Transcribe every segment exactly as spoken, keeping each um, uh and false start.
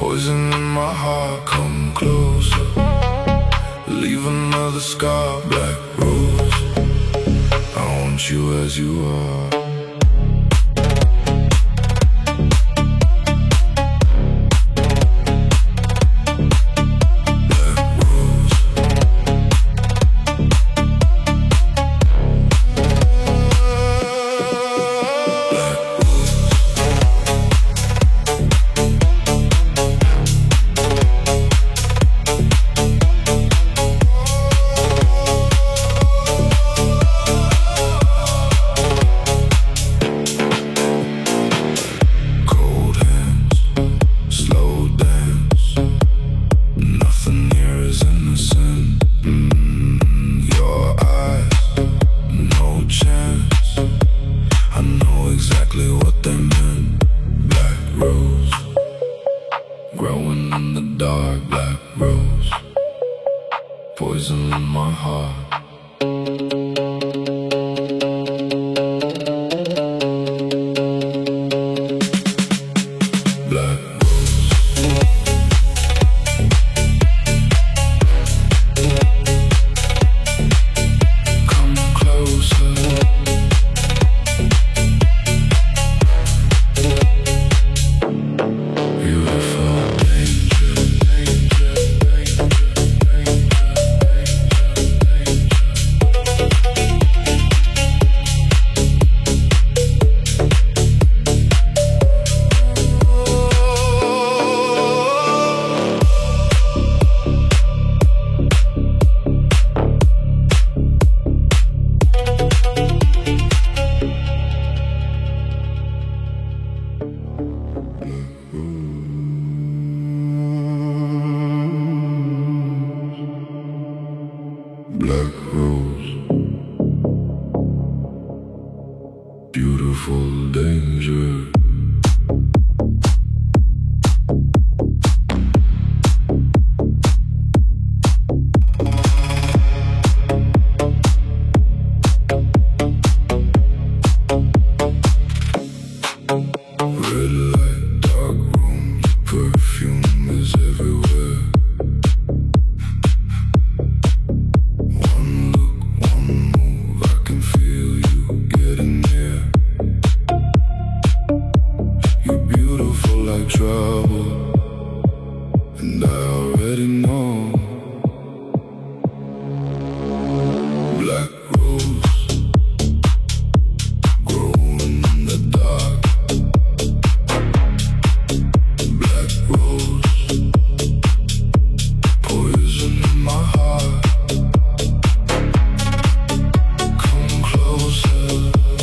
Poison in my heart, come closer. Leave another scar, black rose. I want you as you are. Growing in the dark, black rose. Poison in my heart. Black come closer. Black rose, beautiful danger. Red light, dark rooms, perfume is everywhere. One look, one move, I can feel you getting near. You're beautiful like trouble, and I already know. Black rose, growing in the dark. Black rose, poison in my heart. Come closer,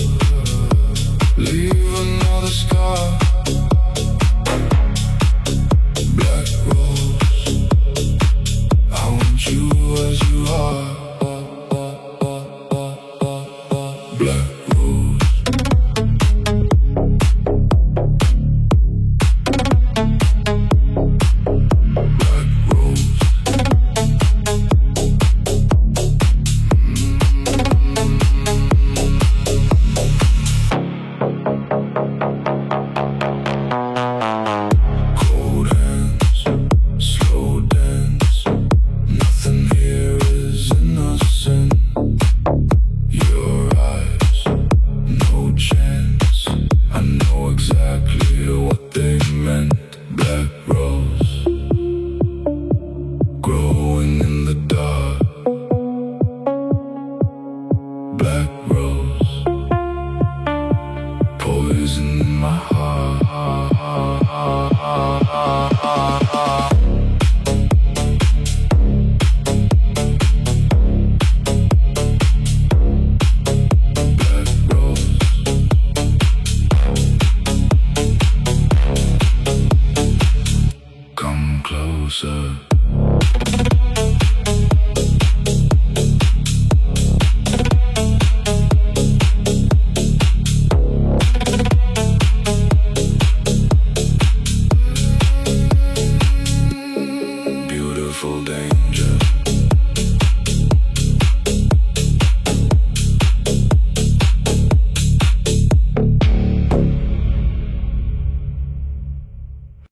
leave another scar. Black rose, I want you as you are. Black rose. Black rose. Cold hands, slow dance. Nothing here is innocent. Your eyes, no chance. I know exactly what they meant. Black rose, growing in the dark. Black rose, poison in my heart. Black rose, come closer.